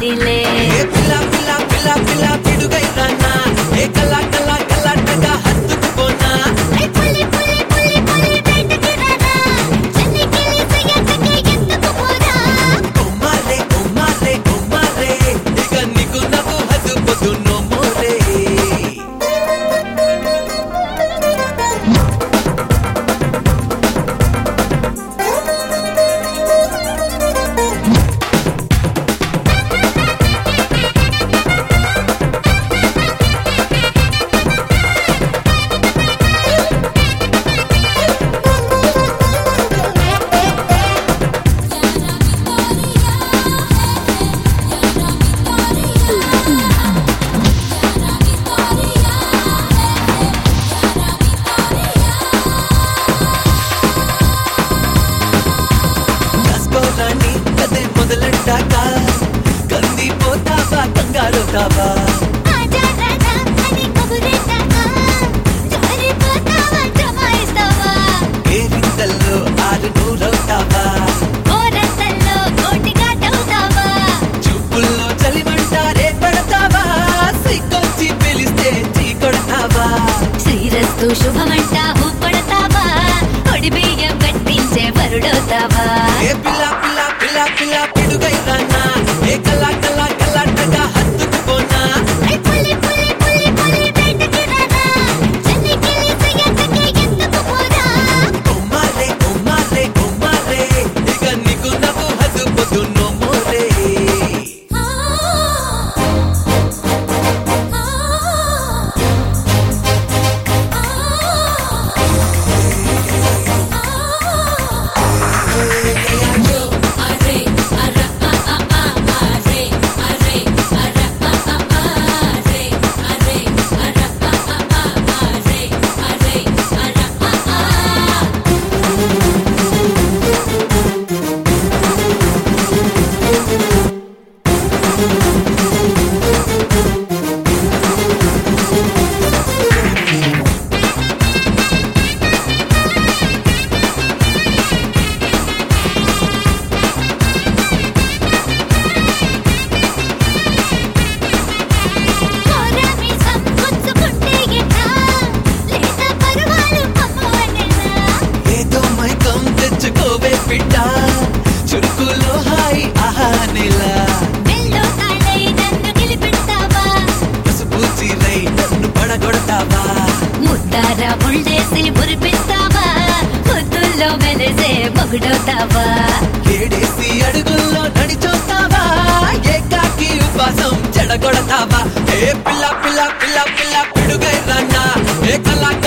ఉందిలే పిల్ల పిల్ల పిల్ల పిల్ల పిడుగై రానా ఏ కల్లా కల్లా కల్లాటగా హత్తుకుపోనా పులి పులి పులి పులి బయటకి రానా చెల్లికెళ్ళి సయ్యదకి ఎందుకు పోరా కుమారే కుమారే కుమారే ఇక నీకు నవ్వు హద్దుపోదు నో మోరే కస్కోరాని కదే మొదలెట్టాక కందిపోతావా కంగారుతావా ఆజా రాజా అని కబురెట్టాకా జారిపోతావా జమాయిస్తావా కేరింతల్లో ఆరు నూరవుతావా ఓరంతల్లో కోటిగా టవుతావా చూపుల్లో చలిమంట రేపడతావా సిక్కొచ్చి పిలిస్తే చీకొడతావా శ్రీరస్తు శుభమంట ఊపడతావా ఒడి బియ్యం కట్టించే వరుడవుతావా ఏ పిల్ల పిల్ల పిల్ల పిల్ల పిడుగై రానా ఏ కల్లా కల్లా కల్లాటగా హత్తుకుపోనా పులి పులి పులి పులి బయటకి రానా చెల్లికెళ్ళి సయ్యదకి ఎందుకు పోరా కుమారే కుమారే కుమారే ఇక నీకు నవ్వు హద్దుపోదు నో మోరే కోరమీసం పుచ్చుకుంటే ఎట్టా లేత పరువాలు అమ్మవనెలా ఏదో మైకం తెచ్చుకోవే పిట్ట చురుకులో హాయి ఆహానిలా మెల్లో తాళై నన్ను గెలిపిస్తావా పసుపు చీరై నన్ను పడగొడతావా ముద్దార ముళ్ళేసి మురిపిస్తావా ముద్దుల్లో మెలిసే మొగుడవుతావా ఏడేసి అడుగుల్లో నడిచొస్తావా ఏకాకి ఉపాసం చెడగొడతావా ఏ పిల్ల పిల్ల పిల్ల పిల్ల పిడుగై రానా ఏ కల్లా